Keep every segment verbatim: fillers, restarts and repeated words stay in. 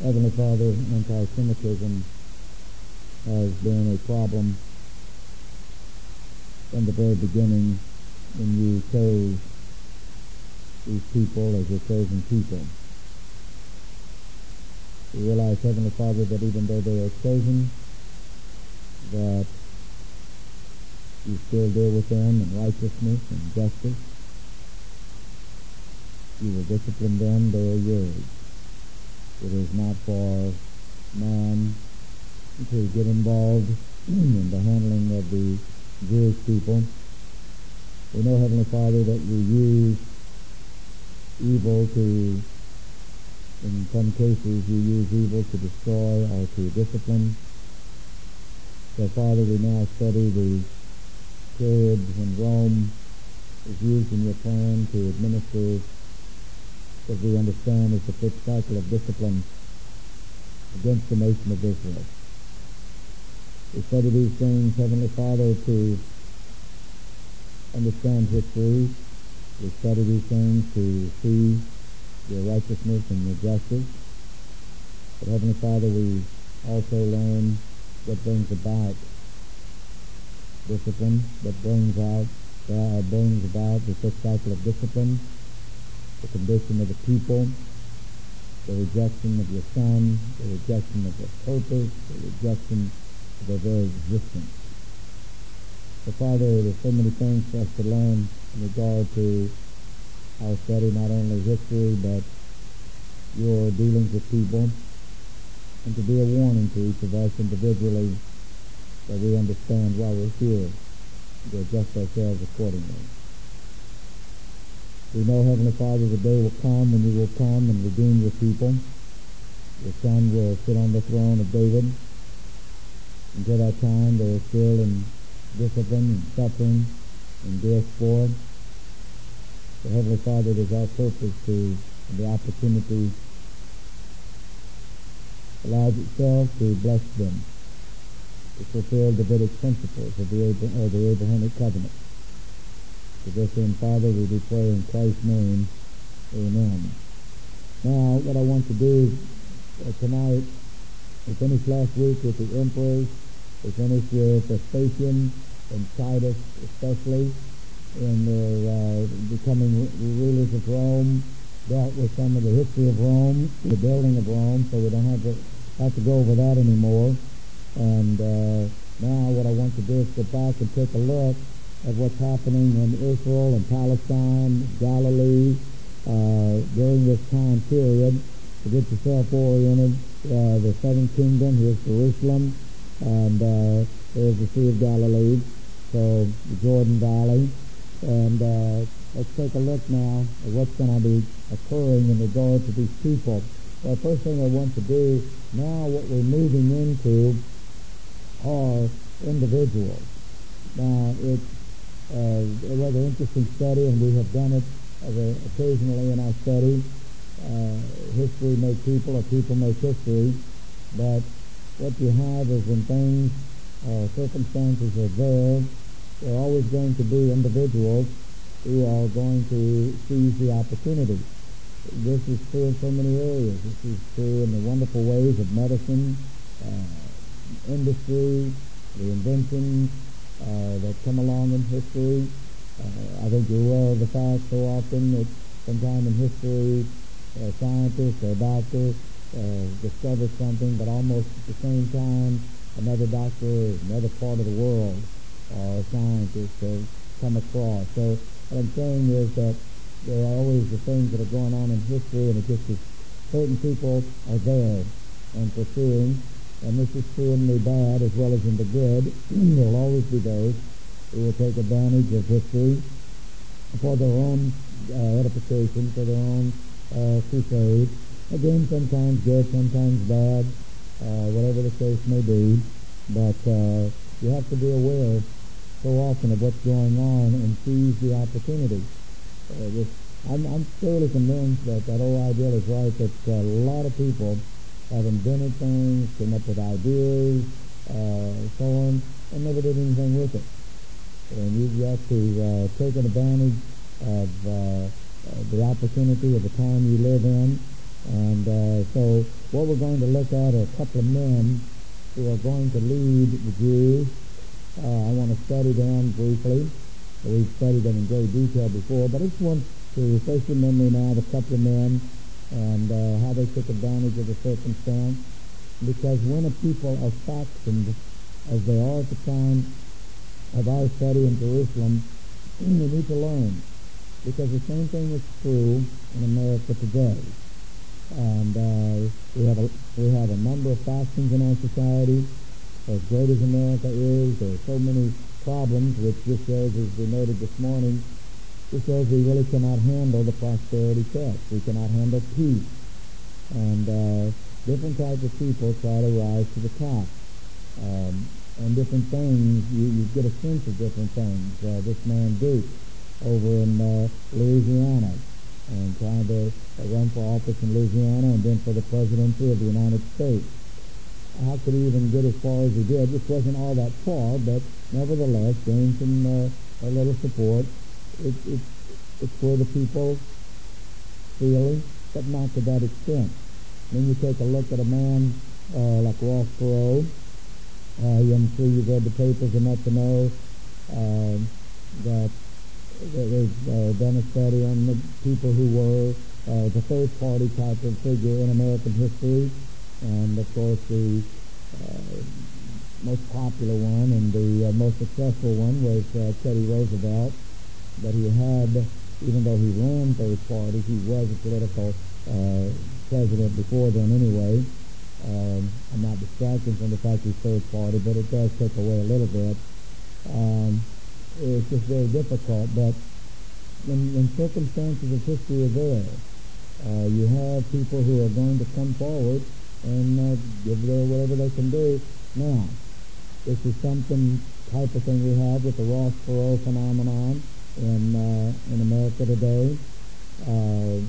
Heavenly Father, anti-Semitism has been a problem from the very beginning when you chose these people as your chosen people. We realize, Heavenly Father, that even though they are chosen, that you still deal with them in righteousness and justice. You will discipline them, they are yours. It is not for man to get involved in the handling of the Jewish people. We know, Heavenly Father, that you use evil to, in some cases, you use evil to destroy or to discipline. So, Father, we now study the period when Rome is used in your plan to administer, as we understand, is the fifth cycle of discipline against the nation of Israel. We study these things, Heavenly Father, to understand history. We study these things to see your righteousness and your justice. But, Heavenly Father, we also learn what brings about discipline, that brings out, uh, brings about the fifth cycle of discipline, the condition of the people, the rejection of your Son, the rejection of their purpose, the rejection of their very existence. So, Father, there's so many things for us to learn in regard to our study, not only history, but your dealings with people, and to be a warning to each of us individually that we understand why we're here, to adjust ourselves accordingly. We know, Heavenly Father, the day will come when you will come and redeem your people. Your Son will sit on the throne of David. Until that time, they are still in discipline and suffering and death for it. So, Heavenly Father, it is our purpose to, the opportunity allows itself to bless them, to fulfill the Davidic principles of the, Abra- of the Abrahamic covenant. To this end, Father, we do pray in Christ's name. Amen. Now, what I want to do uh, tonight, we finished last week with the emperors. We finished with Vespasian and Titus, especially, in their uh, becoming rulers of Rome. Dealt with some of the history of Rome, the building of Rome, so we don't have to have to go over that anymore. And uh, now, what I want to do is go back and take a look of what's happening in Israel and Palestine, Galilee, uh, during this time period, to get yourself oriented. Uh, the southern kingdom, here's Jerusalem, and uh, there's the Sea of Galilee, so the Jordan Valley. And uh, let's take a look now at what's going to be occurring in regard to these people. Well, the first thing I want to do, now what we're moving into are individuals. Now, it's Uh, a rather interesting study, and we have done it uh, occasionally in our study. Uh, history make people, or people make history. But what you have is when things, uh, circumstances are there, there are always going to be individuals who are going to seize the opportunity. This is true in so many areas. This is true in the wonderful ways of medicine, uh, industry, the inventions, Uh, that come along in history. Uh, I think you're aware of the fact so often that sometime in history, a scientist or a doctor uh, discovers something, but almost at the same time, another doctor in another part of the world or a scientist has come across. So what I'm saying is that there are always the things that are going on in history, and it just is certain people are there and pursuing. And this is true in the bad as well as in the good. There will always be those who will take advantage of history for their own uh, edification, for their own uh, crusade. Again, sometimes good, sometimes bad, uh, whatever the case may be. But uh, you have to be aware so often of what's going on and seize the opportunity. Uh, this, I'm, I'm thoroughly convinced that that whole idea is right, that uh, a lot of people have invented things, came up with ideas, uh, so on, and never did anything with it. And you've got to uh, take advantage of uh, uh, the opportunity of the time you live in, And uh, so what we're going to look at are a couple of men who are going to lead the Jews. Uh, I want to study them briefly. We've studied them in great detail before, but I just want to refresh your memory now of a couple of men and uh, how they took advantage of the circumstance. Because when a people are factioned, as they are at the time of our study in Jerusalem, we need to learn. Because the same thing is true in America today. And uh, we have a we have a number of factions in our society. As great as America is, there are so many problems, which just shows, as we noted this morning, just shows we really cannot handle the prosperity test. We cannot handle peace. And uh, different types of people try to rise to the top. Um, and different things, you, you get a sense of different things. Uh, this man Duke over in uh, Louisiana, and trying to run for office in Louisiana and then for the presidency of the United States. How could he even get as far as he did? This wasn't all that far, but nevertheless gained some uh, a little support. It, it, it's for the people feeling, but not to that extent. Then you take a look at a man uh, like Ross Perot. Uh, I'm sure you've read the papers enough to know uh, that they've uh, done a study on the people who were uh, the third-party type of figure in American history. And, of course, the uh, most popular one and the uh, most successful one was uh, Teddy Roosevelt. But he had, even though he ran third party, he was a political uh, president before then anyway. Um, I'm not distracting from the fact he's third party, but it does take away a little bit. Um, it's just very difficult, but when, when circumstances of history are there, uh, you have people who are going to come forward and uh, give their whatever they can do. Now, this is something type of thing we have with the Ross Perot phenomenon in uh, in America today. Uh,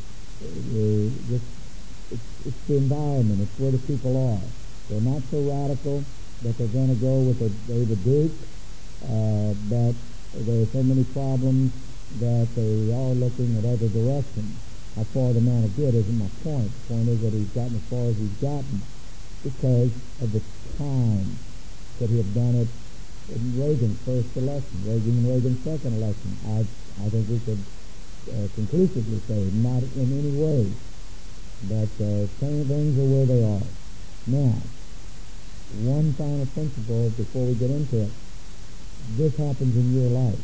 it's, it's, it's the environment. It's where the people are. They're not so radical that they're going to go with a David Duke, uh, but there are so many problems that they are looking at other directions. How far the man will get isn't my point. The point is that he's gotten as far as he's gotten because of the time that he had done it in Reagan's first election, Reagan and Reagan's second election. I I think we could uh, conclusively say not in any way, but uh, things are where they are. Now, one final principle before we get into it. This happens in your life.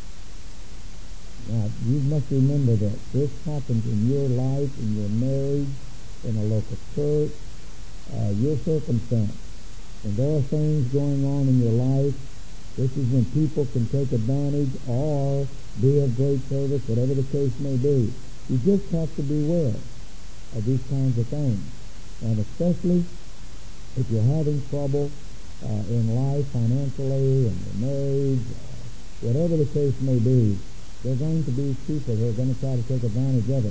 Now, you must remember that this happens in your life, in your marriage, in a local church, uh, your circumstance. And there are things going on in your life. This is when people can take advantage or be of great service, whatever the case may be. You just have to beware of these kinds of things. And especially if you're having trouble uh, in life financially, in your marriage, uh, whatever the case may be, there are going to be people who are going to try to take advantage of it.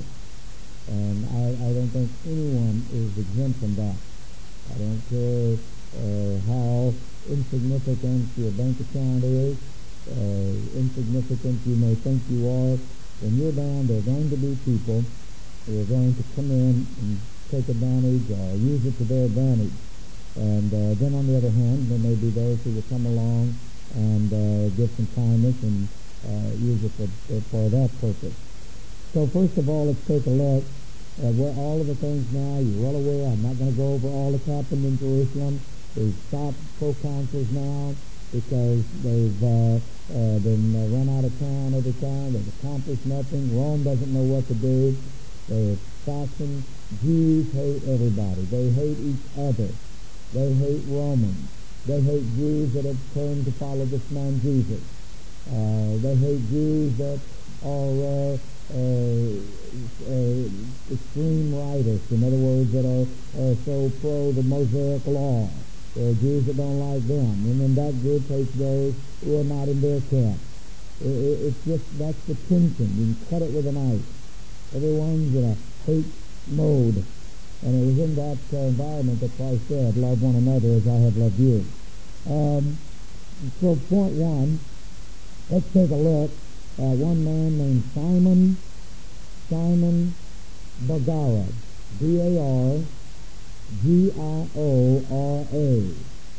And I, I don't think anyone is exempt from that. I don't care uh, how insignificant your bank account is, uh, insignificant you may think you are. When you're down, there are going to be people who are going to come in and take advantage or use it to their advantage. And uh, then on the other hand, there may be those who will come along and uh, give some kindness and uh, use it for, for that purpose. So first of all, let's take a look at where all of the things now. You're well aware, I'm not going to go over all that's happened in Jerusalem. They've stopped proconsuls now because they've uh, uh, been uh, run out of town every time. They've accomplished nothing. Rome doesn't know what to do. They're faction. Jews hate everybody. They hate each other. They hate Romans. They hate Jews that have turned to follow this man Jesus. Uh, they hate Jews that are uh, uh, uh, extreme rightists. In other words, that are uh, so pro the Mosaic law. There are Jews that don't like them. And then that group hates those who are not in their camp. It, it, it's just, that's the tension. You can cut it with a knife. Everyone's in a hate mode. And it was in that uh, environment that Christ said, love one another as I have loved you. Um, so point one, let's take a look at one man named Simon, Simon Bagara, B A R G I O R A.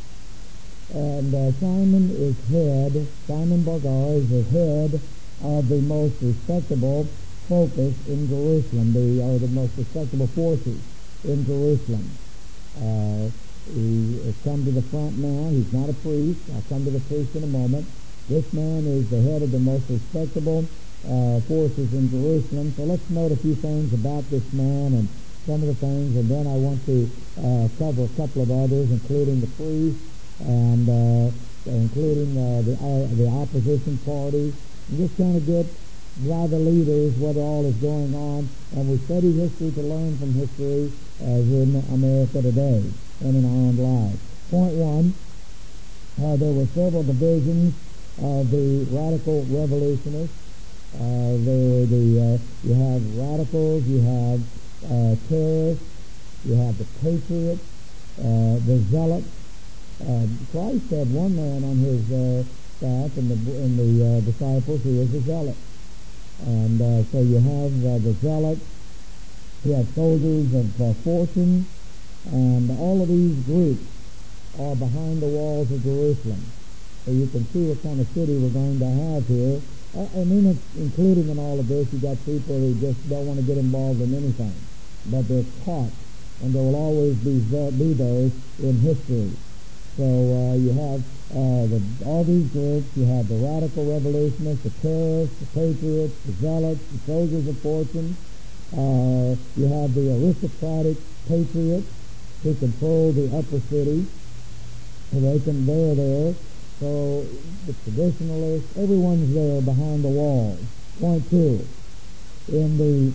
And uh, Simon is head, Simon Bar-Gar is the head of the most respectable focus in Jerusalem, the, or the most respectable forces in Jerusalem. Uh, he has come to the front now. He's not a priest. I'll come to the priest in a moment. This man is the head of the most respectable uh, forces in Jerusalem. So let's note a few things about this man and some of the things, and then I want to uh, cover a couple of others, including the priest and uh, including uh, the uh, the opposition party, and just kind of get by the leaders what all is going on. And we study history to learn from history as in America today and in our own lives. Point one, uh, there were several divisions of the radical revolutionists. Uh, there were the uh, you have radicals, you have uh, terrorists, you have the patriots, uh, the zealots. Uh, Christ had one man on his uh, staff in the in the uh, disciples who was a zealot, and uh, so you have uh, the zealots, you have soldiers of uh, fortune, and all of these groups are behind the walls of Jerusalem. So you can see what kind of city we're going to have here. I, I mean, it's including in all of this, you got people who just don't want to get involved in anything, but they're taught, and there will always be be those in history. So uh, you have uh, the, all these groups. You have the radical revolutionists, the terrorists, the patriots, the zealots, the soldiers of fortune. Uh, you have the aristocratic patriots who control the upper city. So they can, they're there. So the traditionalists, everyone's there behind the walls. Point two, in the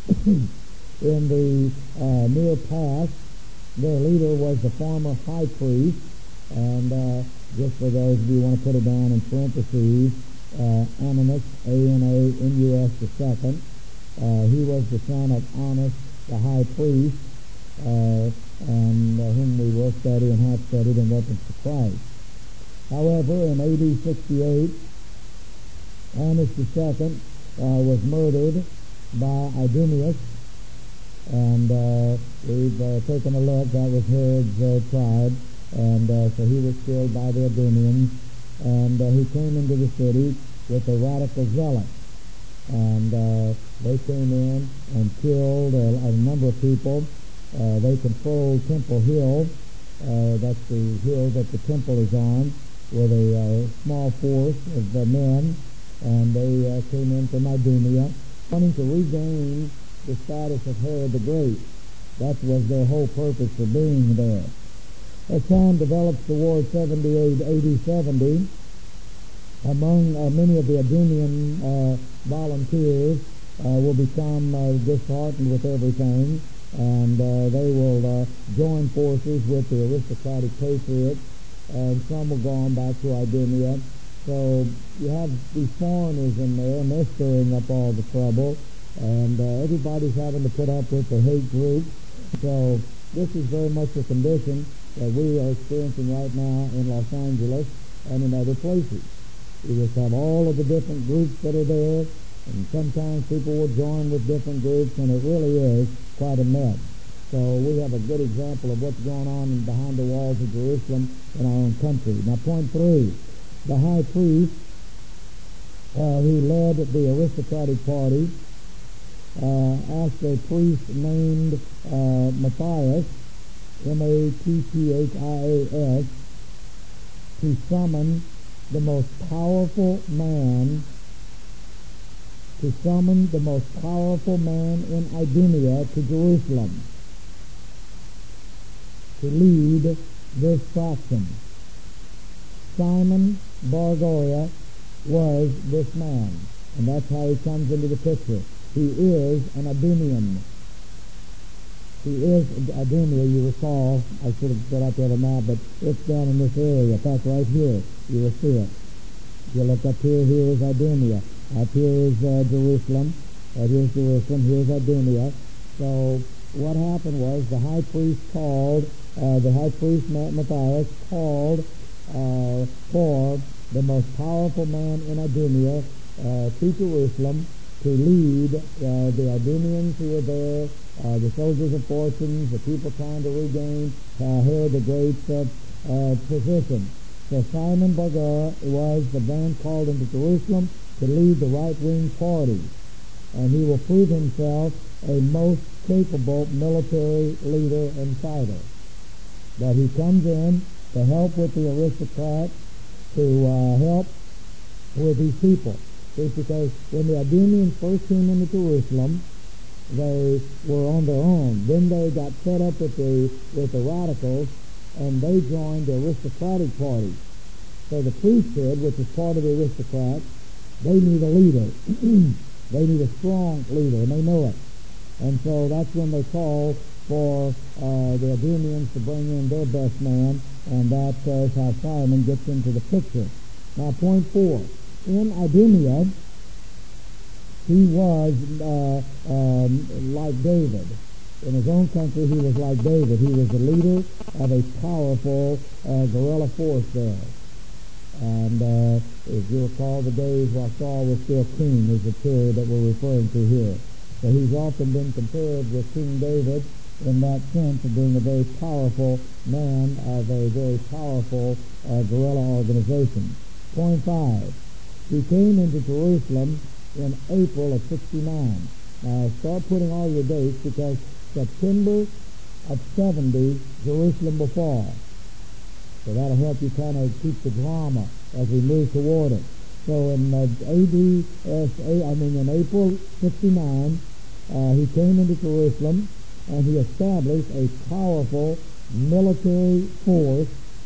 in the uh, near past, their leader was the former high priest. And uh, just for those of you who want to put it down in parentheses, uh, Ananus, A N A N U S the second. Uh, he was the son of Annas, the high priest, uh, and uh, whom we will study and have studied in reference to Christ. However, in A D sixty-eight, Annas the second uh, was murdered by Idumeus, and uh, we've uh, taken a look. That was Herod's uh, tribe. And uh, so he was killed by the Idumeans, and uh, he came into the city with the radical zealots, and uh, they came in and killed a, a number of people. Uh, they controlled Temple Hill, uh, that's the hill that the temple is on, with a uh, small force of uh, men, and they uh, came in from Idumea, wanting to regain the status of Herod the Great. That was their whole purpose for being there. As time develops toward seventy-eight, A D seventy, among uh, many of the Idumean uh, volunteers uh, will become uh, disheartened with everything, and uh, they will uh, join forces with the aristocratic patriots, and some will go on back to Idumea. So you have these foreigners in there, and they're stirring up all the trouble, and uh, everybody's having to put up with the hate groups. So this is very much a condition that we are experiencing right now in Los Angeles and in other places. You just have all of the different groups that are there, and sometimes people will join with different groups, and it really is quite a mess. So we have a good example of what's going on behind the walls of Jerusalem in our own country. Now, point three, the high priest uh, who led the aristocratic party uh, asked a priest named uh, Matthias, M A T T H I A S, to summon the most powerful man, to summon the most powerful man in Idumea to Jerusalem to lead this faction. Simon Bar-Gar was this man, and that's how he comes into the picture. He is an Idumean. He is Idumea, you recall. I should have got out the other map, but it's down in this area. In fact, right here, you will see it. You look up here, here is Idumea. Up here is uh, Jerusalem. Uh, here's Jerusalem, here's Idumea. So what happened was the high priest called, uh, the high priest Matthias called uh, for the most powerful man in Idumea uh, to Jerusalem to lead uh, the Idumeans who were there, uh, the soldiers of fortune, the people trying to regain uh, Herod the Great's uh, uh, position. So Simon Bar-Gor was the man called into Jerusalem to lead the right-wing party, and he will prove himself a most capable military leader and fighter. But he comes in to help with the aristocrats, to uh, help with these people. See, because when the Idumeans first came into Jerusalem, they were on their own. Then they got fed up with the with the radicals, and they joined the aristocratic party. So the priesthood, which is part of the aristocrats, they need a leader. They need a strong leader, and they know it. And so that's when they call for uh, the Idumeans to bring in their best man, and that uh, is how Simon gets into the picture. Now, point four. In Idumea, he was uh, um, like David. In his own country, he was like David. He was the leader of a powerful uh, guerrilla force there. And uh, if you recall the days while Saul was still king is the period that we're referring to here. So he's often been compared with King David in that sense of being a very powerful man of a very powerful uh, guerrilla organization. Point five. He came into Jerusalem in April of sixty-nine. Now start putting all your dates, because September of seventy, Jerusalem will fall. So that'll help you kind of keep the drama as we move toward it. So in uh, A D, I mean in April sixty-nine, uh, he came into Jerusalem and he established a powerful military force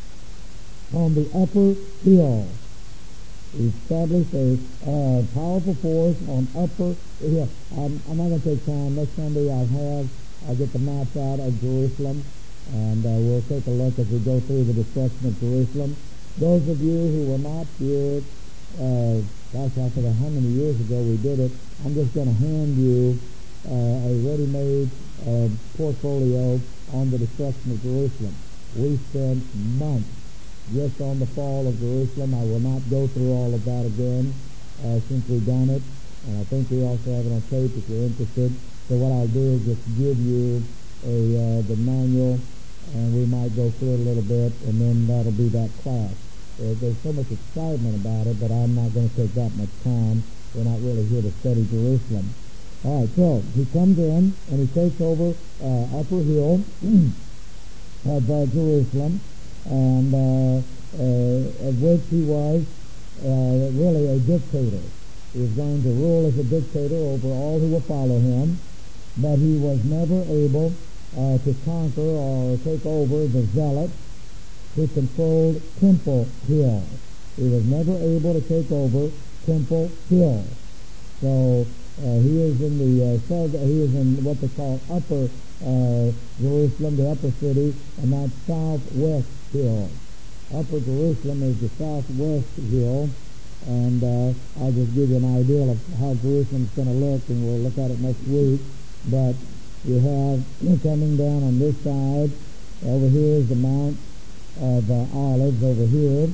on the upper hill. He established a uh, powerful force on upper hill. I'm, I'm not going to take time. Next Sunday I'll have, I'll get the maps out of Jerusalem, and uh, we'll take a look as we go through the destruction of Jerusalem. Those of you who were not here, uh, gosh, I forget how many years ago we did it, I'm just going to hand you uh, a ready-made uh, portfolio on the destruction of Jerusalem. We spent months just on the fall of Jerusalem. I will not go through all of that again uh, since we've done it, and I think we also have it on tape if you're interested. So what I'll do is just give you a uh, the manual, and we might go through it a little bit, and then that'll be that class. Uh, there's so much excitement about it, but I'm not going to take that much time. We're not really here to study Jerusalem. All right, so he comes in and he takes over uh, Upper Hill of uh, Jerusalem, and uh, uh, of which he was uh, really a dictator. He was going to rule as a dictator over all who will follow him, but he was never able uh, to conquer or take over the zealots who controlled Temple Hill. He was never able to take over Temple Hill. So uh, he is in the uh, south, he is in what they call Upper uh, Jerusalem, the upper city, and that's Southwest Hill. Upper Jerusalem is the Southwest Hill, and uh, I'll just give you an idea of how Jerusalem's going to look, and we'll look at it next week. But you have coming down on this side, over here is the Mount of uh, Olives over here,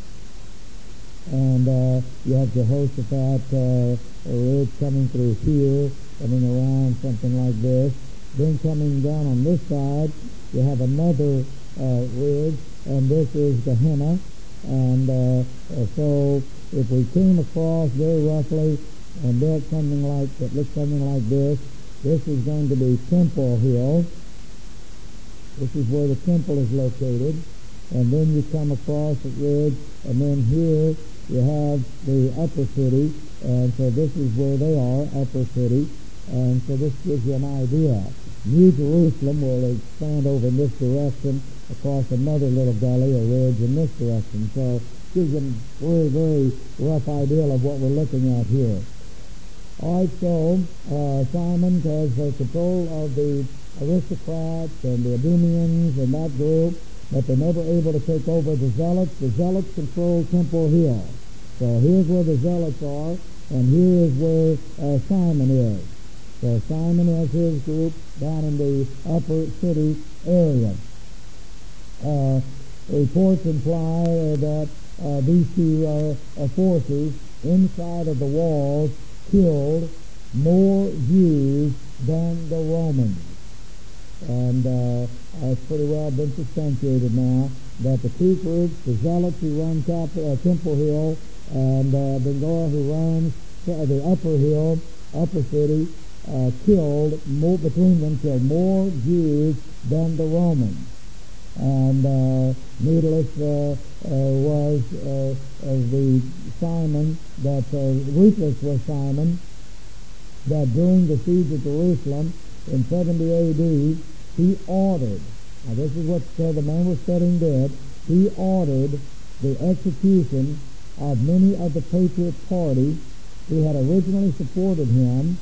and uh, you have Jehoshaphat uh, ridge coming through here, coming around something like this. Then coming down on this side, you have another uh, ridge, and this is Gehenna. And uh, so if we came across very roughly and built something like that, looks something like this, this is going to be Temple Hill. This is where the temple is located. And then you come across the ridge, and then here you have the upper city, and so this is where they are, upper city, and so this gives you an idea. New Jerusalem will expand over in this direction across another little gully or ridge in this direction, so it gives you a very, very rough idea of what we're looking at here. All right, so uh, Simon has uh, control of the aristocrats and the Idumeans and that group, but they're never able to take over the Zealots. The Zealots control Temple Hill. So here's where the Zealots are, and here is where uh, Simon is. So Simon has his group down in the upper city area. Uh, reports imply uh, that uh, these two uh, uh, forces inside of the walls killed more Jews than the Romans. And uh, it's pretty well been substantiated now that the two groups, the Zealots who run Cap- uh, Temple Hill, and uh, Bengora who runs the Upper Hill, Upper City, uh, killed more between them killed more Jews than the Romans. And uh, needless uh, uh, was uh, uh, the Simon that uh, ruthless was Simon that during the siege of Jerusalem in seventy A D he ordered. Now this is what said the man was studying dead. He ordered the execution of many of the Patriot Party who had originally supported him,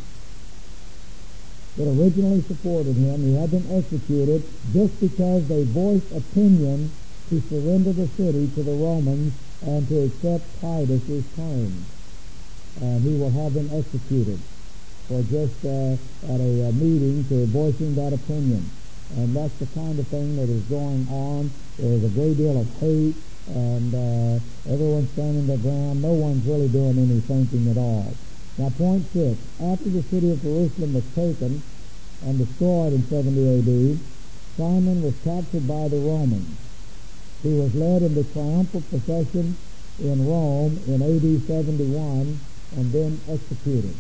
that originally supported him. He had them executed just because they voiced opinion to surrender the city to the Romans and to accept Titus's terms. And he will have them executed for just uh, at a, a meeting to voicing that opinion. And that's the kind of thing that is going on. There's a great deal of hate, and uh, everyone's standing their ground. No one's really doing any thinking at all. Now, point six. After the city of Jerusalem was taken and destroyed in seventy A D, Simon was captured by the Romans. He was led in the triumphal procession in Rome in A D seventy-one and then executed.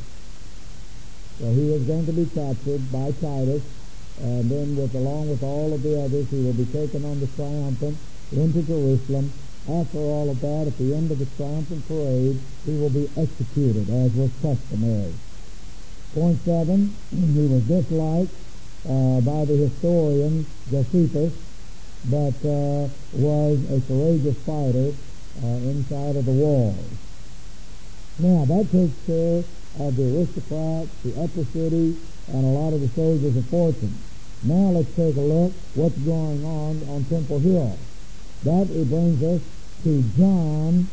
So he is going to be captured by Titus, and then with along with all of the others, he will be taken on the triumphant into Jerusalem. After all of that, at the end of the triumphant parade, he will be executed, as was customary. Point seven, he was disliked uh, by the historian Josephus, but uh, was a courageous fighter uh, inside of the walls. Now, that takes care of the aristocrats, the upper city, and a lot of the soldiers of fortune. Now let's take a look what's going on on Temple Hill. That it brings us to John,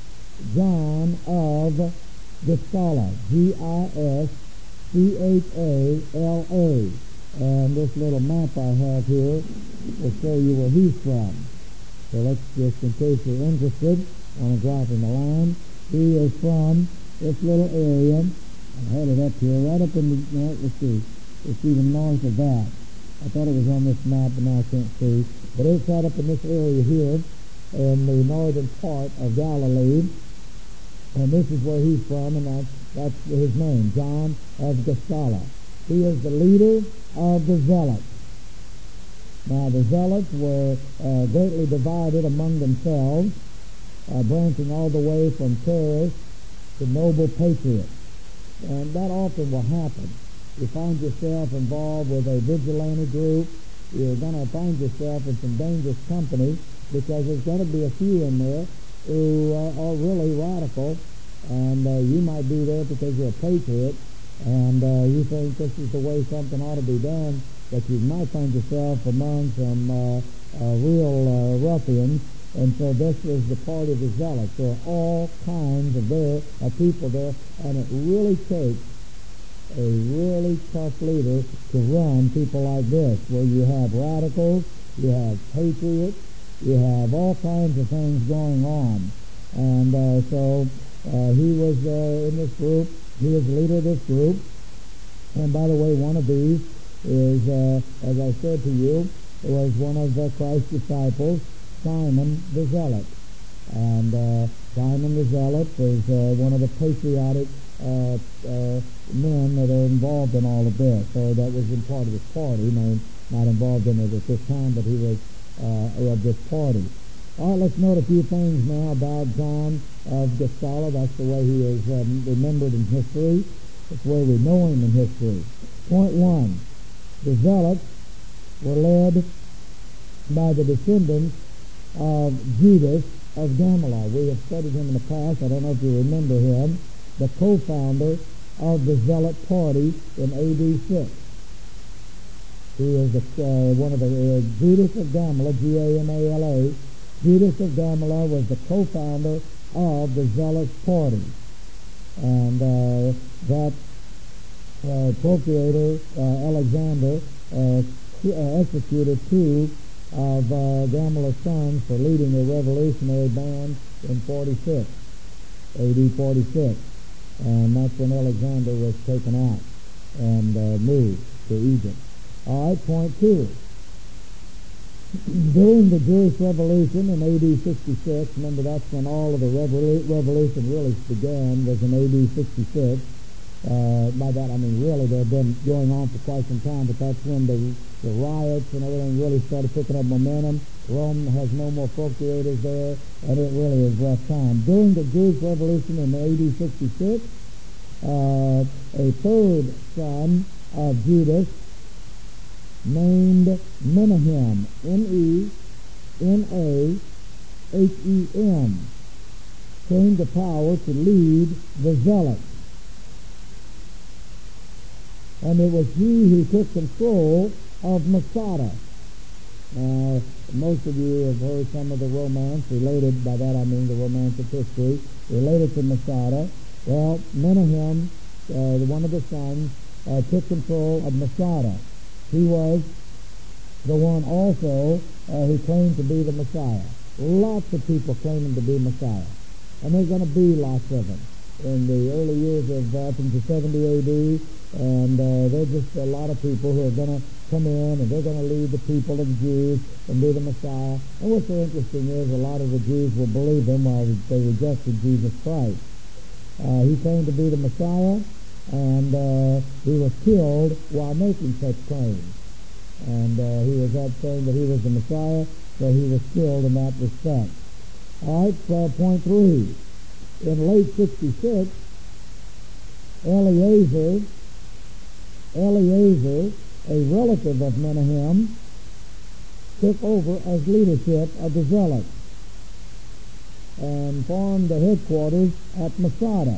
John of Gischala, G I S C H A L A. And this little map I have here will show you where he's from. So let's just, in case you're interested, want to drop in the line. He is from this little area. I had it up here, right up in the, no, let's see, it's even north of that. I thought it was on this map, but now I can't see. But it's right up in this area here, in the northern part of Galilee. And this is where he's from, and that's, that's his name, John of Gischala. He is the leader of the Zealots. Now, the Zealots were uh, greatly divided among themselves, uh, branching all the way from terrorists to noble patriots. And that often will happen. You find yourself involved with a vigilante group, you're going to find yourself in some dangerous company, because there's going to be a few in there who uh, are really radical, and uh, you might be there because you're a patriot, and uh, you think this is the way something ought to be done, but you might find yourself among some uh, uh, real uh, ruffians. And so this is the party of the Zealots. There are all kinds of there of people there, and it really takes a really tough leader to run people like this, where you have radicals, you have patriots, you have all kinds of things going on. And uh, so uh, he was uh, in this group. He is the leader of this group. And by the way, one of these is, uh, as I said to you, was one of uh, Christ's disciples, Simon the Zealot. And uh, Simon the Zealot is uh, one of the patriotic uh, uh, men that are involved in all of this. So that was in part of his party. No, not involved in it at this time, but he was uh, of this party. All right, let's note a few things now about John of Gischala. That's the way he is um, remembered in history. That's the way we know him in history. Point one, the Zealots were led by the descendants of Judas of Gamaliel. We have studied him in the past. I don't know if you remember him, the co-founder of the Zealot party in A D six. He is the, uh, one of the uh, Judas of Gamaliel, G A M A L A. Judas of Gamaliel was the co-founder of the Zealot party, and uh, that uh, procurator uh, Alexander uh, executed two of uh, Gamaliel's sons for leading a revolutionary band in forty-six, A D forty-six. and that's when Alexander was taken out and uh, moved to Egypt. All right, point two. During the Jewish Revolution in A D sixty-six, remember that's when all of the revolu- revolution really began, was in A D sixty-six. Uh, by that I mean really they've been going on for quite some time, but that's when the, the riots and everything really started picking up momentum. Rome has no more procurators there, and it really is rough time. During the Jewish Revolution in A D sixty-six, uh, a third son of Judas, named Menahem, M E N A H E M, came to power to lead the Zealots. And it was he who took control of Masada. Now, most of you have heard some of the romance related, by that I mean the romance of history, related to Masada. Well, Menahem, uh, one of the sons, uh, took control of Masada. He was the one also uh, who claimed to be the Messiah. Lots of people claiming to be Messiah. And there's going to be lots of them in the early years of uh, up into seventy A D, and uh, there's just a lot of people who are going to come in and they're going to lead the people of the Jews and be the Messiah. And what's so interesting is a lot of the Jews will believe him while they rejected Jesus Christ. Uh, he claimed to be the Messiah, and uh, he was killed while making such claims. And uh, he was up saying that he was the Messiah, so he was killed in that respect. All right, uh, point three. In late sixty-six, Eleazar, Eleazar, a relative of Menahem, took over as leadership of the Zealots and formed the headquarters at Masada.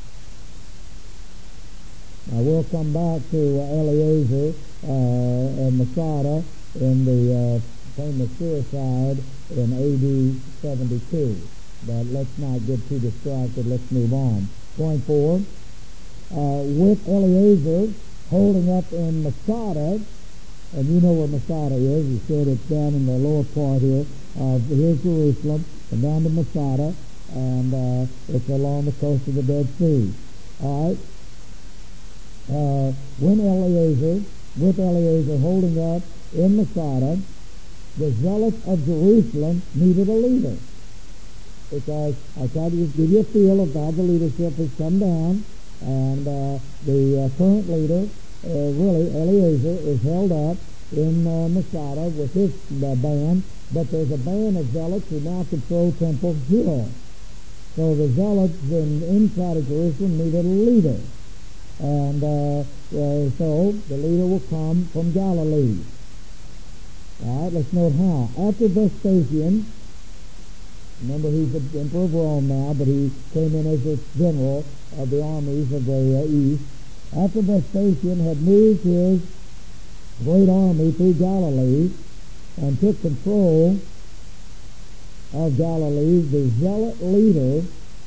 Now we'll come back to uh, Eleazar uh, and Masada in the uh, famous suicide in A D seventy-two. But let's not get too distracted. Let's move on. Point four. Uh, with Eleazar holding up in Masada, and you know where Masada is. You said it's down in the lower part here of here's Jerusalem, and down to Masada, and uh, it's along the coast of the Dead Sea. All right. Uh, when Eleazar, with Eleazar holding up in Masada, the Zealots of Jerusalem needed a leader. Because I tried to just give you a feel of how the leadership has come down, and uh, the uh, current leader, uh, really, Eleazar, is held up in uh, Masada with his uh, band, but there's a band of Zealots who now control Temple Hill. So the Zealots in, inside of Jerusalem needed a leader. And uh, uh, so the leader will come from Galilee. All right, let's note how. After Vespasian, remember he's the emperor of Rome now, but he came in as a general of the armies of the uh, east. After Vespasian had moved his great army through Galilee and took control of Galilee, the zealot leader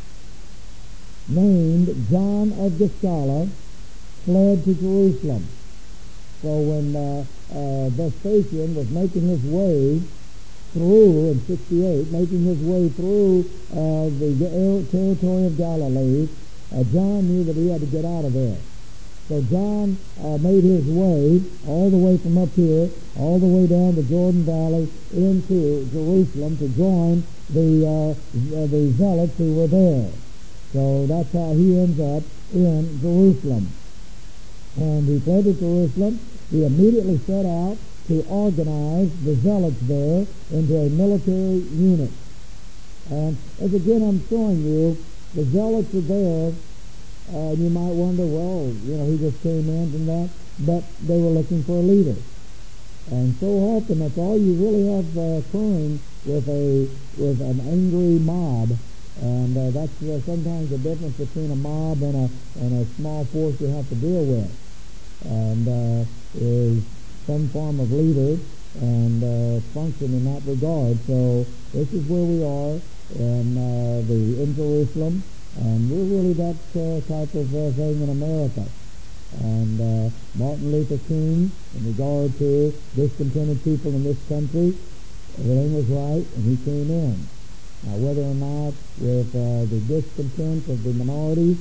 named John of Giscala fled to Jerusalem. So when uh, uh, Vespasian was making his way through in sixty-eight, making his way through uh, the territory of Galilee, uh, John knew that he had to get out of there. So John uh, made his way all the way from up here, all the way down the Jordan Valley into Jerusalem to join the uh, the zealots who were there. So that's how he ends up in Jerusalem. And he fled to Jerusalem. He immediately set out to organize the zealots there into a military unit. And as again I'm showing you, the zealots are there, uh, and you might wonder, well, you know, he just came in and that, but they were looking for a leader. And so often that's all you really have uh, occurring with a with an angry mob. And uh, that's uh, sometimes the difference between a mob and a and a small force you have to deal with. And uh, is some form of leader and uh, function in that regard. So this is where we are in uh, the in Jerusalem, and we're really that uh, type of uh, thing in America. And uh, Martin Luther King, in regard to discontented people in this country, everything was right, and he came in. Now, whether or not with uh, the discontent of the minorities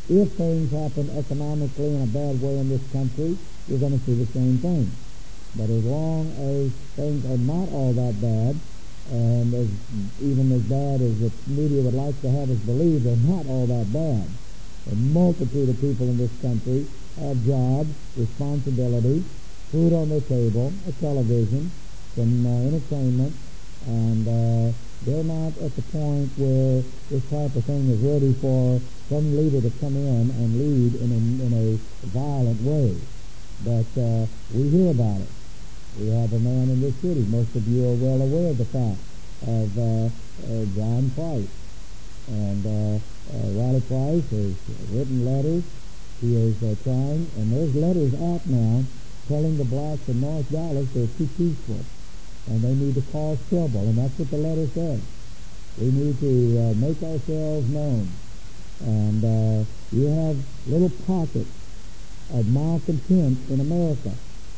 if things happen economically in a bad way in this country, you're going to see the same thing. But as long as things are not all that bad, and as, even as bad as the media would like to have us believe, they're not all that bad. A multitude of people in this country have jobs, responsibility, food on their table, a television, some uh, entertainment, and uh, they're not at the point where this type of thing is ready for some leader to come in and lead in a, in a violent way. But uh, we hear about it. We have a man in this city. Most of you are well aware of the fact of uh, uh, John Price. And uh, uh, Riley Price has written letters. He is uh, trying, and there's letters out now telling the blacks in North Dallas they're too peaceful and they need to cause trouble. And that's what the letter says. We need to uh, make ourselves known. And uh, you have little pockets of malcontent in America.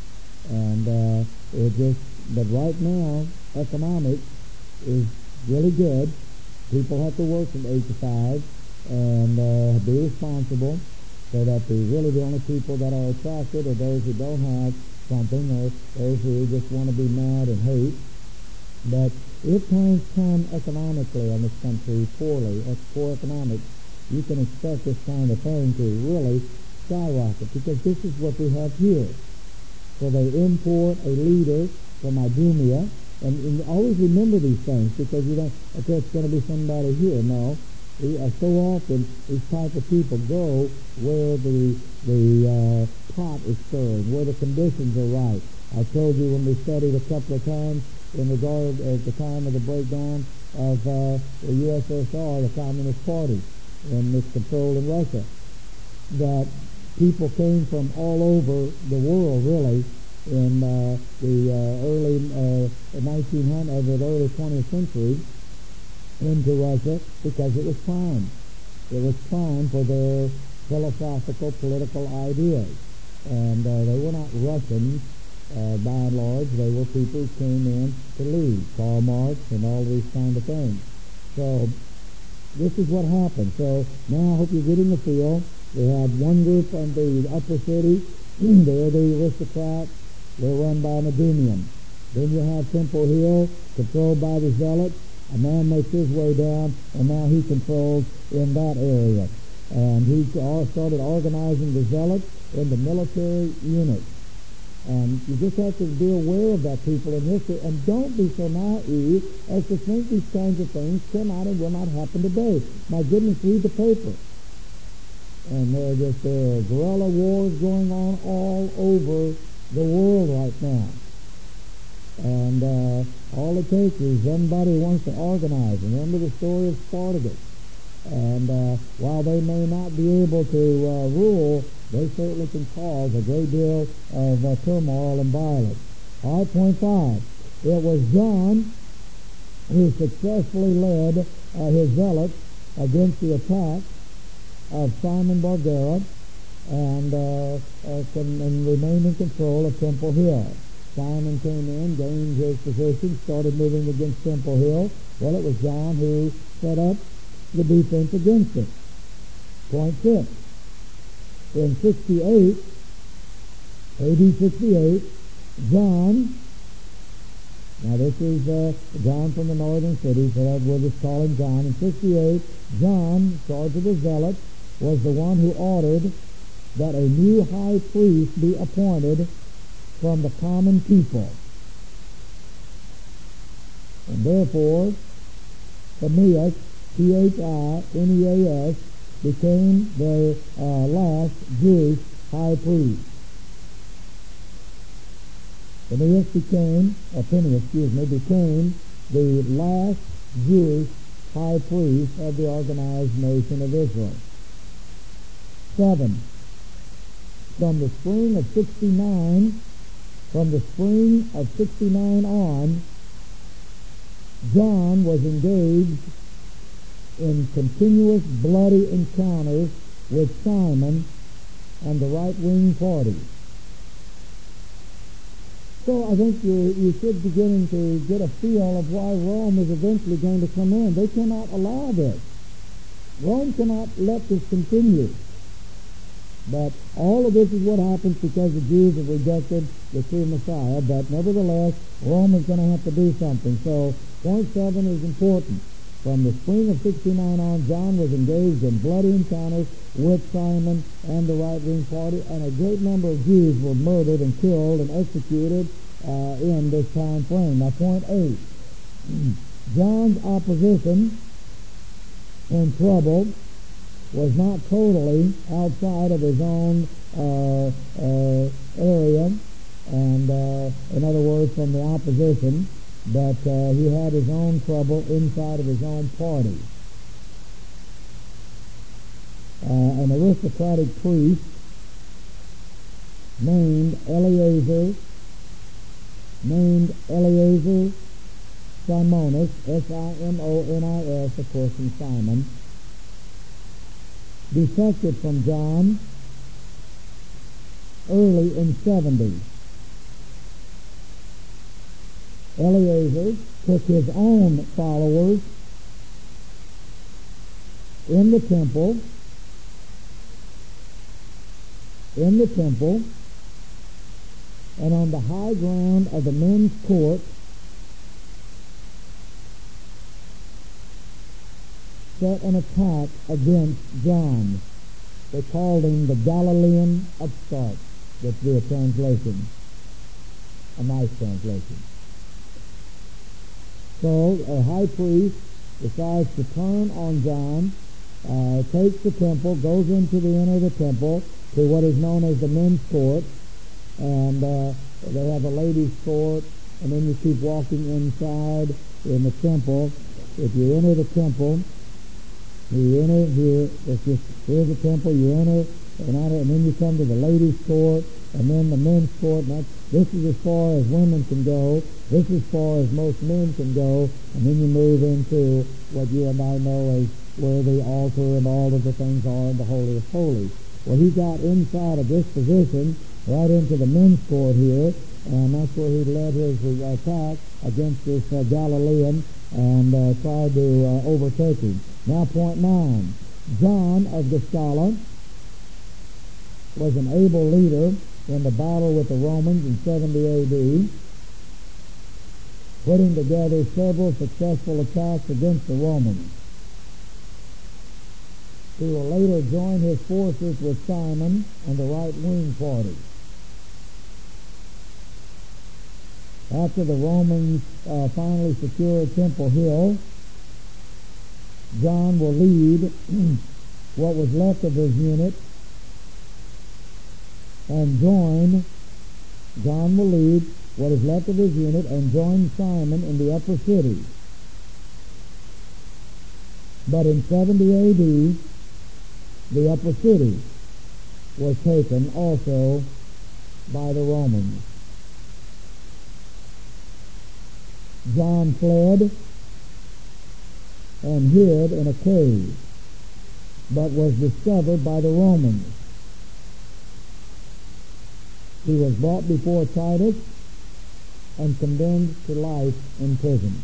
And uh, it just, but right now, economics is really good. People have to work from eight to five and uh, be responsible, so that the really the only people that are attracted are those who don't have something, or those who just want to be mad and hate. But if times come economically in this country poorly, poor economics, you can expect this kind of thing to really skyrocket, because this is what we have here. So they import a leader from Idumea, and, and always remember these things, because you don't, okay, it's going to be somebody here. No, we, uh, so often these type of people go where the the uh, pot is stirring, where the conditions are right. I told you when we studied a couple of times in regard at the time of the breakdown of uh, the U S S R, the Communist Party, and its control in Russia, that people came from all over the world, really, in uh, the uh, early uh, nineteen hundreds, the early twentieth century, into Russia, because it was prime. It was prime for their philosophical, political ideas. And uh, they were not Russians, uh, by and large. They were people who came in to lead, Karl Marx and all these kind of things. So this is what happened. So now I hope you're getting the feel. We have one group in the upper city. They're the aristocrats. They're run by an Idumean. Then you have Temple Hill, controlled by the Zealots. A man makes his way down, and now he controls in that area. And he started organizing the Zealots into military units. And you just have to be aware of that, people, in history, and don't be so naive as to think these kinds of things cannot and will not happen today. My goodness, read the paper. And there are just there are guerrilla wars going on all over the world right now. And uh, all it takes is somebody wants to organize. And remember the story of Spartacus. And uh, while they may not be able to uh, rule, they certainly can cause a great deal of uh, turmoil and violence. All right, point five. It was John who successfully led uh, his zealots against the attack of Simon Bargara and, uh, uh, con- and remained in control of Temple Hill. Simon came in, gained his position, started moving against Temple Hill. Well, it was John who set up the defense against it. Point six. In sixty-eight, A D sixty-eight, John, now this is uh, John from the northern city, so that we'll just call him John. In sixty-eight, John, in charge of the zealots, was the one who ordered that a new high priest be appointed from the common people. And therefore, Phineas, P H I N E A S, became the uh, last Jewish high priest. Phineas became, or Phineas, excuse me, became the last Jewish high priest of the organized nation of Israel. Seven. From the spring of sixty-nine, from the spring of sixty-nine on, John was engaged in continuous bloody encounters with Simon and the right-wing party. So I think you, you should begin to get a feel of why Rome is eventually going to come in. They cannot allow this. Rome cannot let this continue. But all of this is what happens because the Jews have rejected the true Messiah. But nevertheless, Rome is going to have to do something. So point seven is important. From the spring of sixty-nine on, John was engaged in bloody encounters with Simon and the right-wing party, and a great number of Jews were murdered and killed and executed uh, in this time frame. Now, point eight. John's opposition and trouble was not totally outside of his own uh, uh, area, and uh, in other words, from the opposition, but uh, he had his own trouble inside of his own party. Uh, an aristocratic priest named Eleazar, named Eleazar Simonus, S I M O N I S, of course, from Simon, defected from John early in seventy. Eleazar took his own followers in the temple, in the temple, and on the high ground of the men's court, set an attack against John. They called him the Galilean upstart. That's their translation. A nice translation. So a high priest decides to turn on John, uh, takes the temple, goes into the inner of the temple to what is known as the men's court, and uh, they have a ladies' court, and then you keep walking inside in the temple. If you enter the temple, you enter here, it's just, here's the temple, you enter, and, enter, and then you come to the ladies' court, and then the men's court. Now, this is as far as women can go. This is as far as most men can go. And then you move into what you and I know as where the altar and all of the things are in the Holy of Holies. Well, he got inside of this position, right into the men's court here, and that's where he led his attack against this uh, Galilean and uh, tried to uh, overtake him. Now, point nine. John of Gastala was an able leader in the battle with the Romans in seventy A D, putting together several successful attacks against the Romans. He will later join his forces with Simon and the right-wing party. After the Romans uh, finally secure Temple Hill, John will lead what was left of his unit and join, John will lead what is left of his unit and join Simon in the upper city. But in seventy A D, the upper city was taken also by the Romans. John fled and hid in a cave, but was discovered by the Romans. He was brought before Titus and condemned to life in prison.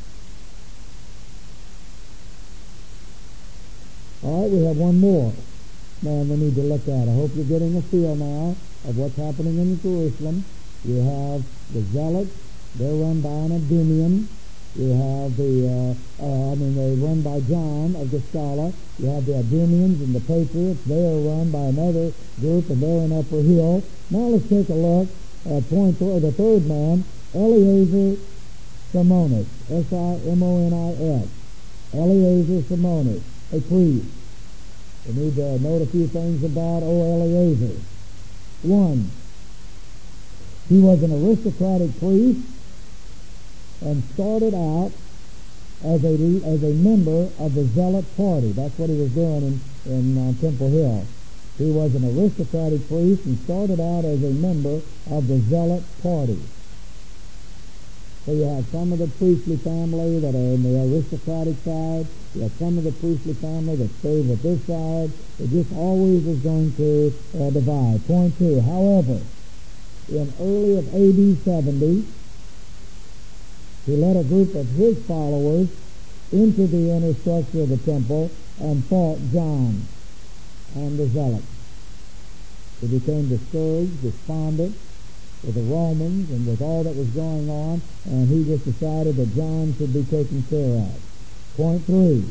All right, we have one more man we need to look at. I hope you're getting a feel now of what's happening in Jerusalem. You have the Zealots. They're run by an Endymion. You have the, uh, uh, I mean, they're run by John of Gastala. You have the Endymions and the Patriots. They are run by another group, and they're in Upper Hill. Now let's take a look at point th- the third man, Eleazar Simonus, S I M O N I S. Eleazar Simonus, a priest. We need to note a few things about O Eleazar. One, he was an aristocratic priest and started out as a as a member of the Zealot party. That's what he was doing in, in uh, Temple Hill. He was an aristocratic priest and started out as a member of the Zealot party. So you have some of the priestly family that are in the aristocratic side. You have some of the priestly family that stays with this side. It just always is going to uh, divide. Point two. However, in early of A D seventy, he led a group of his followers into the inner structure of the temple and fought John and the Zealots. He became discouraged, despondent with the Romans and with all that was going on, and he just decided that John should be taken care of. Point three.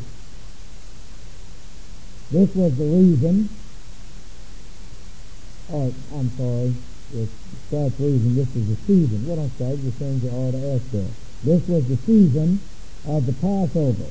This was the reason, oh, I'm sorry, it's Scott's reason, this was the season. What I'm sorry, the things are all to S there. This was the season of the Passover.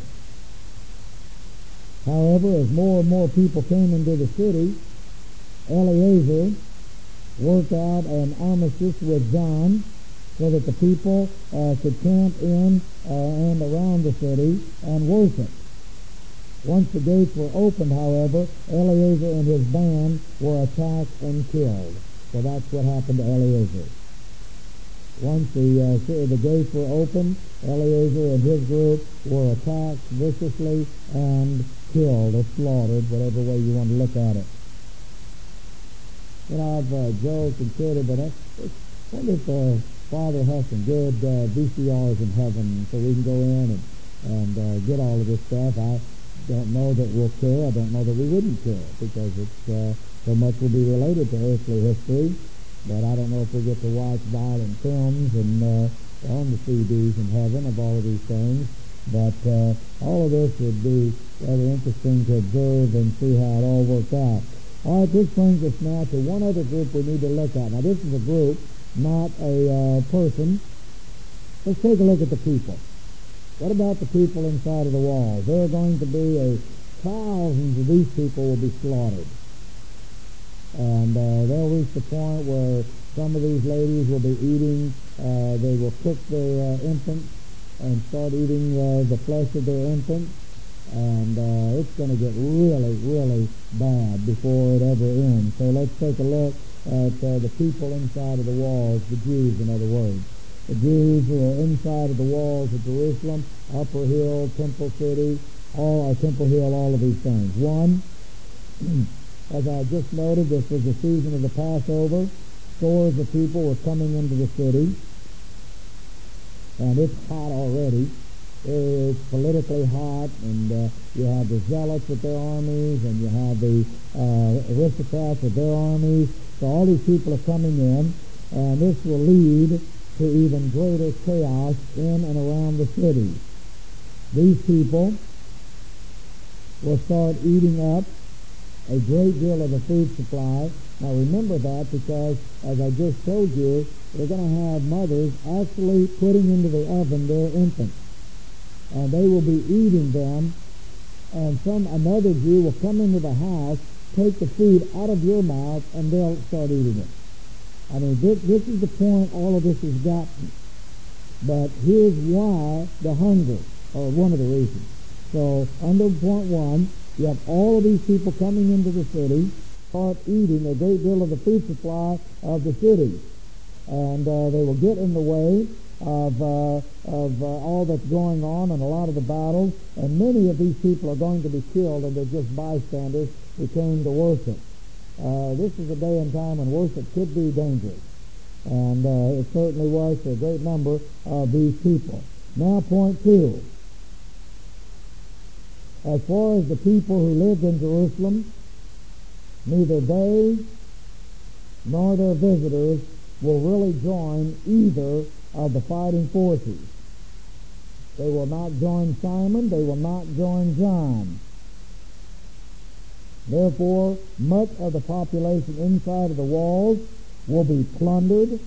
However, as more and more people came into the city, Eleazar worked out an armistice with John so that the people uh, could camp in uh, and around the city and worship. Once the gates were opened, however, Eleazar and his band were attacked and killed. So that's what happened to Eleazar. Once the, uh, the gates were opened, Eleazar and his group were attacked viciously and killed or slaughtered, whatever way you want to look at it. You know, I've uh, joked and kidded, but I wonder if the Father has some good uh, V C Rs in heaven so we can go in and, and uh, get all of this stuff. I don't know that we'll care. I don't know that we wouldn't care because it's uh, so much will be related to earthly history. But I don't know if we get to watch violent films and uh, on the C Ds in heaven of all of these things. But uh, all of this would be rather interesting to observe and see how it all worked out. All right, this brings us now to one other group we need to look at. Now, this is a group, not a uh, person. Let's take a look at the people. What about the people inside of the walls? There are going to be a thousands of these people will be slaughtered. And uh, they'll reach the point where some of these ladies will be eating, uh, they will cook their uh, infants and start eating uh, the flesh of their infants. And uh, it's going to get really, really bad before it ever ends. So let's take a look at uh, the people inside of the walls, the Jews, in other words. The Jews who are inside of the walls of Jerusalem, Upper Hill, Temple City, all, uh, Temple Hill, all of these things. One, as I just noted, this was the season of the Passover. Scores of people were coming into the city, and it's hot already. It's politically hot, and uh, you have the zealots with their armies, and you have the uh, aristocrats with their armies. So all these people are coming in, and this will lead to even greater chaos in and around the city. These people will start eating up a great deal of the food supply. Now remember that, because as I just told you, they're going to have mothers actually putting into the oven their infants. And they will be eating them, and some another Jew will come into the house, take the food out of your mouth, and they'll start eating it. I mean, this, this is the point all of this has gotten. But here's why the hunger, or one of the reasons. So, under point one, you have all of these people coming into the city, start eating a great deal of the food supply of the city. And uh, they will get in the way of uh, of uh, all that's going on and a lot of the battles, and many of these people are going to be killed, and they're just bystanders who came to worship. Uh, this is a day and time when worship could be dangerous, and uh, it certainly was for a great number of these people. Now, point two. As far as the people who lived in Jerusalem, neither they nor their visitors will really join either of the fighting forces. They will not join Simon, they will not join John. Therefore, much of the population inside of the walls will be plundered,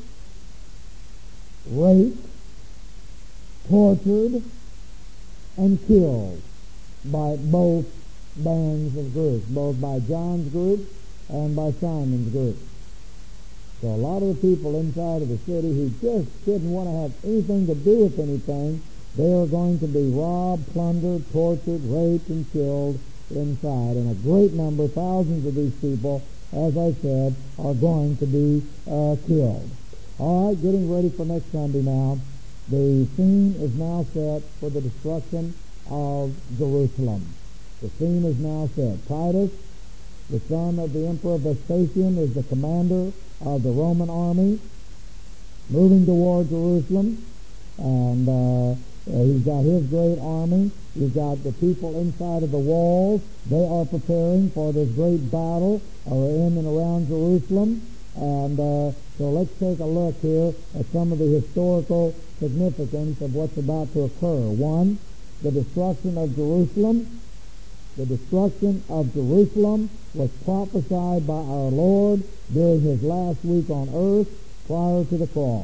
raped, tortured, and killed by both bands of groups, both by John's group and by Simon's group. So a lot of the people inside of the city who just didn't want to have anything to do with anything, they are going to be robbed, plundered, tortured, raped, and killed inside. And a great number, thousands of these people, as I said, are going to be uh, killed. All right, getting ready for next Sunday now. The scene is now set for the destruction of Jerusalem. The scene is now set. Titus, the son of the Emperor Vespasian, is the commander of the Roman army moving toward Jerusalem, and uh, Uh, he's got his great army. He's got the people inside of the walls. They are preparing for this great battle uh, in and around Jerusalem. And uh, so let's take a look here at some of the historical significance of what's about to occur. One, the destruction of Jerusalem. The destruction of Jerusalem was prophesied by our Lord during his last week on earth prior to the cross.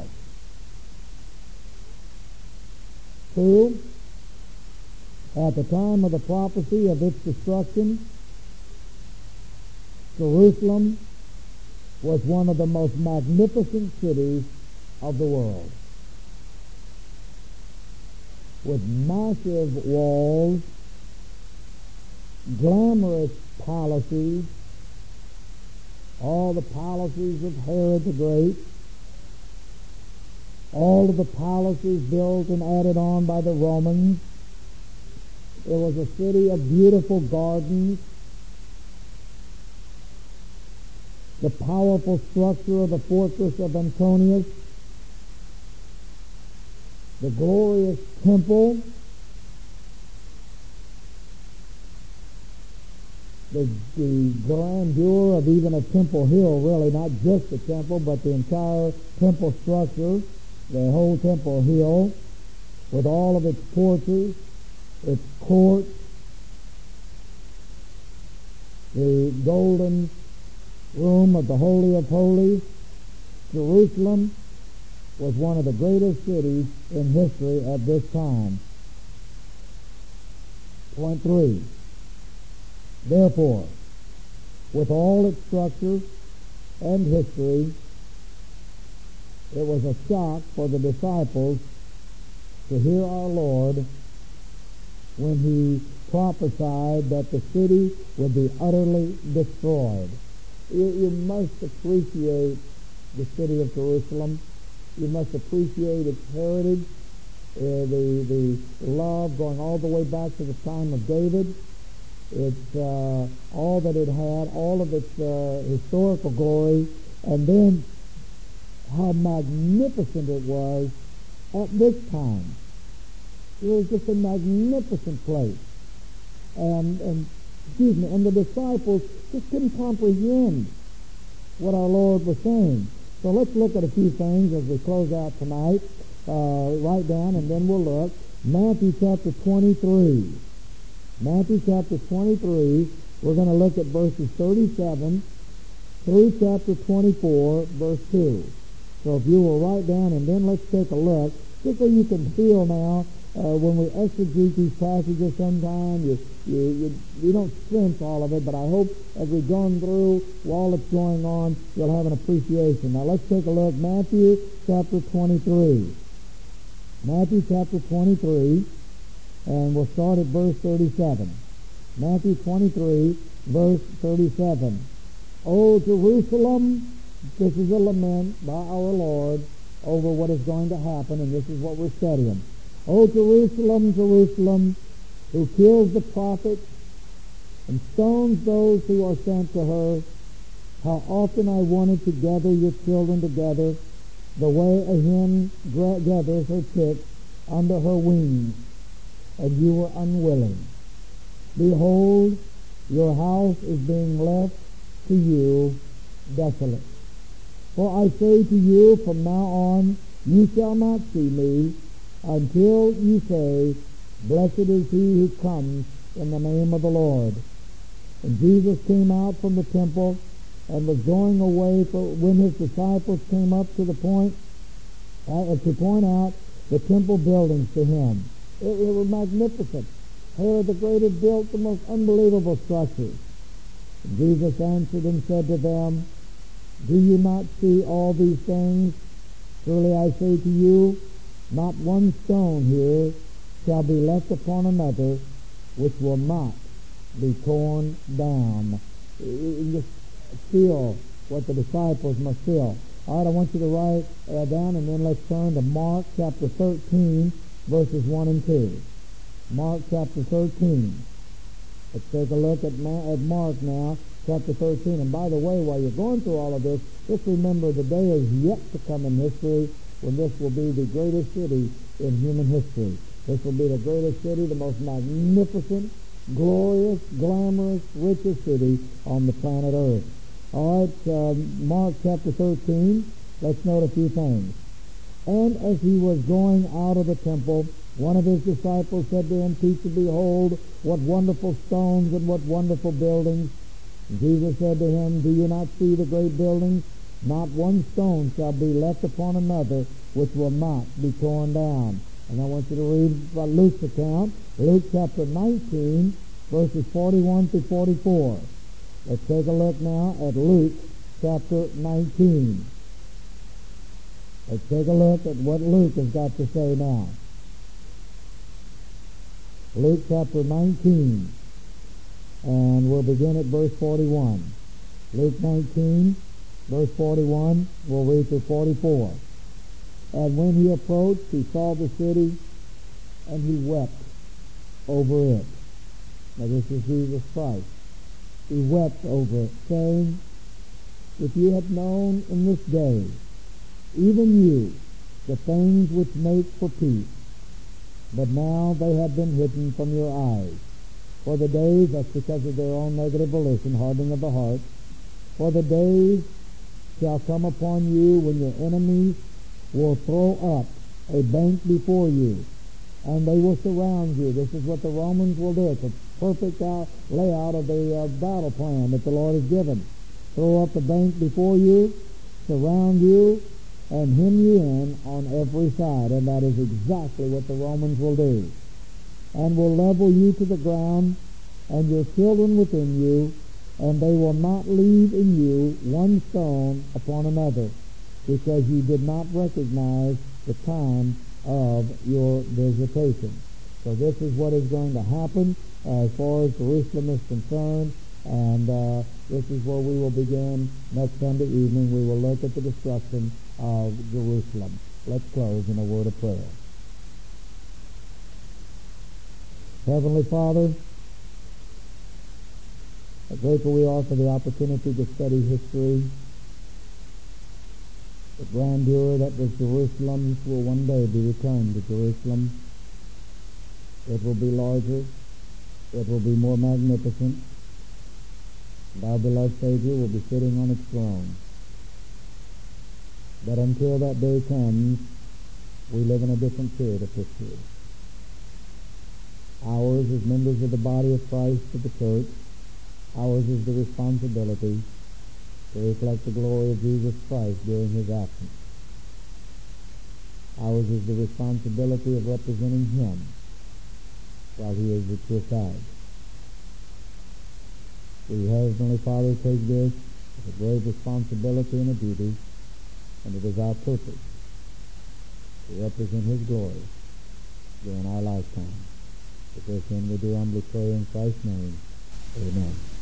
Two, at the time of the prophecy of its destruction, Jerusalem was one of the most magnificent cities of the world, with massive walls, glamorous palaces, all the palaces of Herod the Great, all of the palaces built and added on by the Romans. It was a city of beautiful gardens. The powerful structure of the fortress of Antonius, the glorious temple, the, the grandeur of even a Temple Hill, really, not just the temple, but the entire temple structure, the whole Temple Hill, with all of its porches, its courts, the golden room of the Holy of Holies. Jerusalem was one of the greatest cities in history at this time. Point three. Therefore, with all its structure and history, it was a shock for the disciples to hear our Lord when he prophesied that the city would be utterly destroyed. You, you must appreciate the city of Jerusalem. You must appreciate its heritage, uh, the the love going all the way back to the time of David. It's uh, all that it had, all of its uh, historical glory, and then how magnificent it was at this time. It was just a magnificent place. And, and excuse me, and the disciples just couldn't comprehend what our Lord was saying. So let's look at a few things as we close out tonight. Uh, write down, and then we'll look. Matthew chapter twenty-three. Matthew chapter twenty-three, we're going to look at verses thirty-seven through chapter twenty-four, verse two. So if you will write down, and then let's take a look, just so you can feel now, uh, when we exegete these passages sometime, you, you, you, you don't sense all of it, but I hope as we've gone through all that's going on, you'll have an appreciation. Now let's take a look. Matthew chapter twenty-three. Matthew chapter twenty-three, and we'll start at verse thirty-seven. Matthew twenty-three, verse thirty-seven. O Jerusalem, this is a lament by our Lord over what is going to happen, and this is what we're studying. O Jerusalem, Jerusalem, who kills the prophets and stones those who are sent to her, how often I wanted to gather your children together, the way a hen gathers her chicks under her wings, and you were unwilling. Behold, your house is being left to you desolate. For I say to you, from now on you shall not see me, until you say, Blessed is he who comes in the name of the Lord. And Jesus came out from the temple and was going away for, when his disciples came up to the point, uh, to point out the temple buildings to him. It, it was magnificent. Herod the Great had built the most unbelievable structures. And Jesus answered and said to them, Do you not see all these things? Truly I say to you, not one stone here shall be left upon another which will not be torn down. You just feel what the disciples must feel. All right, I want you to write uh, down, and then let's turn to Mark chapter thirteen, verses one and two. Mark chapter thirteen. Let's take a look at, Ma- at Mark now, chapter thirteen. And by the way, while you're going through all of this, just remember the day is yet to come in history when this will be the greatest city in human history. This will be the greatest city, the most magnificent, glorious, glamorous, richest city on the planet Earth. All right, uh, Mark chapter thirteen, let's note a few things. And as he was going out of the temple, one of his disciples said to him, Teacher, behold, what wonderful stones and what wonderful buildings. And Jesus said to him, Do you not see the great buildings? Not one stone shall be left upon another which will not be torn down. And I want you to read Luke's account, Luke chapter nineteen, verses forty-one to forty-four. Let's take a look now at Luke chapter nineteen. Let's take a look at what Luke has got to say now. Luke chapter nineteen, and we'll begin at verse forty-one. Luke nineteen, verse forty-one, we'll read to forty-four. And when he approached, he saw the city, and he wept over it. Now this is Jesus Christ. He wept over it, saying, If you had known in this day, even you, the things which make for peace, but now they have been hidden from your eyes. For the days, that's because of their own negative volition, hardening of the heart, for the days shall come upon you when your enemies will throw up a bank before you, and they will surround you. This is what the Romans will do. It's a perfect out, layout of the uh, battle plan that the Lord has given. Throw up a bank before you, surround you, and hem you in on every side. And that is exactly what the Romans will do. And will level you to the ground, and your children within you, and they will not leave in you one stone upon another, because you did not recognize the time of your visitation. So this is what is going to happen as far as Jerusalem is concerned, and uh, this is where we will begin next Sunday evening. We will look at the destruction of Jerusalem. Let's close in a word of prayer. Heavenly Father, how grateful we are for the opportunity to study history. The grandeur that was Jerusalem will one day be returned to Jerusalem. It will be larger. It will be more magnificent. And our beloved Savior will be sitting on its throne. But until that day comes, we live in a different period of history. Ours as members of the body of Christ, of the church, ours is the responsibility to reflect the glory of Jesus Christ during his absence. Ours is the responsibility of representing him while he is at your side. We, Heavenly Father, take this as a great responsibility and a duty, and it is our purpose to represent his glory during our lifetime. For this end we do humbly pray in Christ's name. Amen.